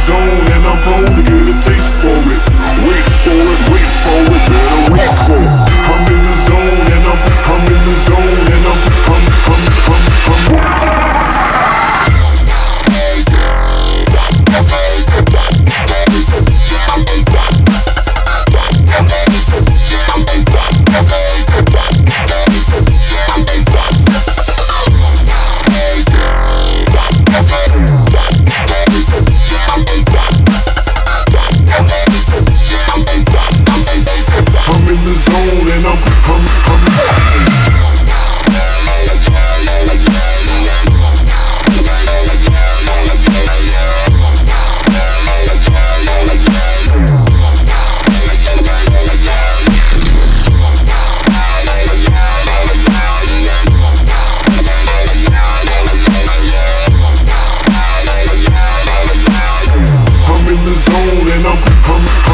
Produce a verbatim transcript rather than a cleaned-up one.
zone and I'm prone to get a taste for it. Wait for it, wait for it, better wait for it. I'm in the zone and I'm, I'm in the zone and I'm, I'm, I'm, I'm, I'm. I'm